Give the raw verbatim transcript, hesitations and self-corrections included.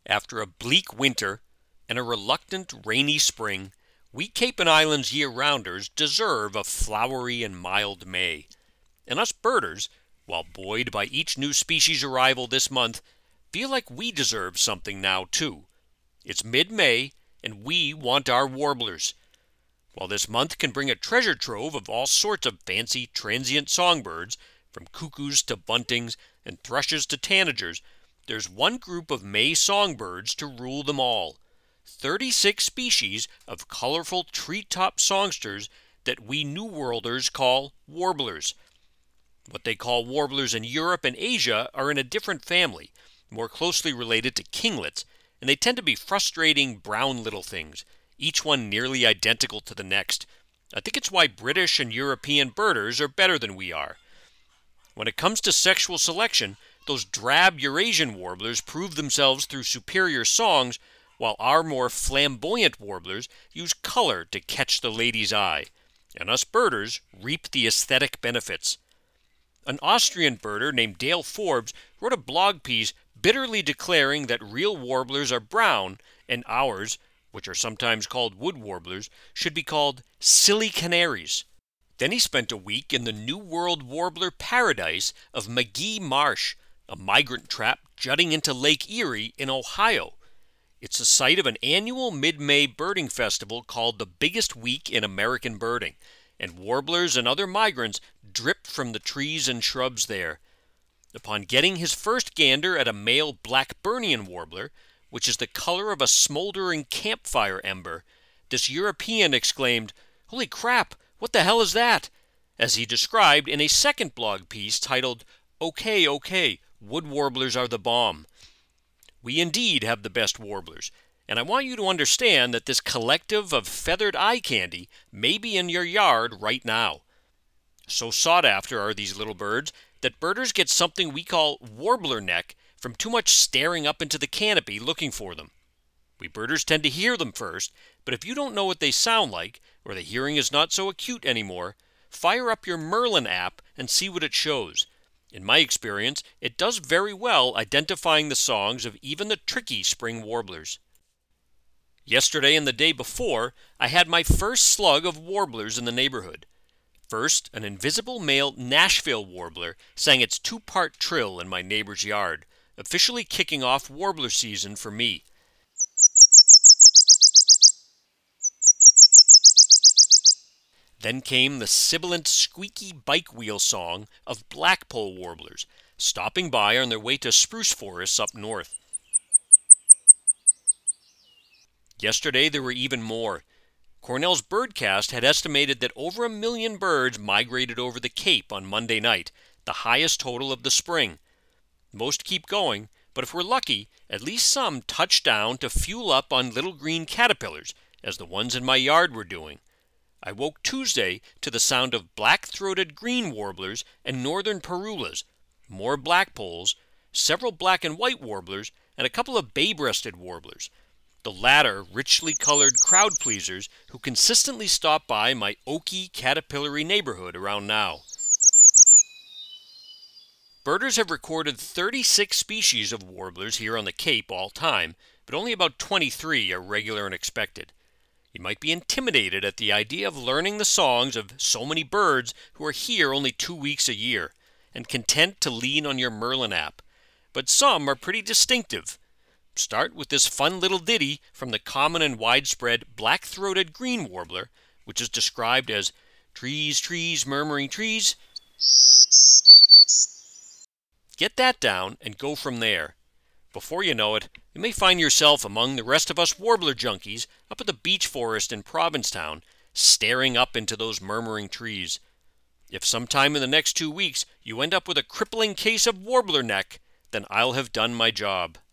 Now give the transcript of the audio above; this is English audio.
After a bleak winter and a reluctant rainy spring, we Cape and Islands year-rounders deserve a flowery and mild May. And us birders, while buoyed by each new species arrival this month, feel like we deserve something now too. It's mid-May, and we want our warblers. While this month can bring a treasure trove of all sorts of fancy transient songbirds, from cuckoos to buntings and thrushes to tanagers, there's one group of May songbirds to rule them all. thirty-six species of colorful treetop songsters that we New Worlders call warblers. What they call warblers in Europe and Asia are in a different family, more closely related to kinglets, and they tend to be frustrating brown little things, each one nearly identical to the next. I think it's why British and European birders are better than we are. When it comes to sexual selection, those drab Eurasian warblers prove themselves through superior songs, while our more flamboyant warblers use color to catch the lady's eye, and us birders reap the aesthetic benefits. An Austrian birder named Dale Forbes wrote a blog piece bitterly declaring that real warblers are brown, and ours, which are sometimes called wood warblers, should be called silly canaries. Then he spent a week in the New World warbler paradise of McGee Marsh, a migrant trap jutting into Lake Erie in Ohio. It's the site of an annual mid-May birding festival called the Biggest Week in American Birding, and warblers and other migrants drip from the trees and shrubs there. Upon getting his first gander at a male Blackburnian warbler, which is the color of a smoldering campfire ember, this European exclaimed, "Holy crap, what the hell is that?" as he described in a second blog piece titled, "Okay, okay, wood warblers are the bomb." We indeed have the best warblers, and I want you to understand that this collective of feathered eye candy may be in your yard right now. So sought after are these little birds that birders get something we call warbler neck from too much staring up into the canopy looking for them. We birders tend to hear them first, but if you don't know what they sound like, or the hearing is not so acute anymore, fire up your Merlin app and see what it shows. In my experience, it does very well identifying the songs of even the tricky spring warblers. Yesterday and the day before, I had my first slug of warblers in the neighborhood. First, an invisible male Nashville warbler sang its two-part trill in my neighbor's yard, officially kicking off warbler season for me. Then came the sibilant squeaky bike wheel song of blackpoll warblers, stopping by on their way to spruce forests up north. Yesterday there were even more. Cornell's Birdcast had estimated that over a million birds migrated over the Cape on Monday night, the highest total of the spring. Most keep going, but if we're lucky, at least some touch down to fuel up on little green caterpillars, as the ones in my yard were doing. I woke Tuesday to the sound of black-throated green warblers and northern parulas, more blackpolls, several black and white warblers, and a couple of bay-breasted warblers. The latter richly colored crowd pleasers who consistently stop by my oaky, caterpillary neighborhood around now. Birders have recorded thirty-six species of warblers here on the Cape all time, but only about twenty-three are regular and expected. You might be intimidated at the idea of learning the songs of so many birds who are here only two weeks a year, and content to lean on your Merlin app. But some are pretty distinctive. Start with this fun little ditty from the common and widespread black-throated green warbler, which is described as trees, trees, murmuring trees. Get that down and go from there. Before you know it, you may find yourself among the rest of us warbler junkies up at the beech forest in Provincetown, staring up into those murmuring trees. If sometime in the next two weeks you end up with a crippling case of warbler neck, then I'll have done my job.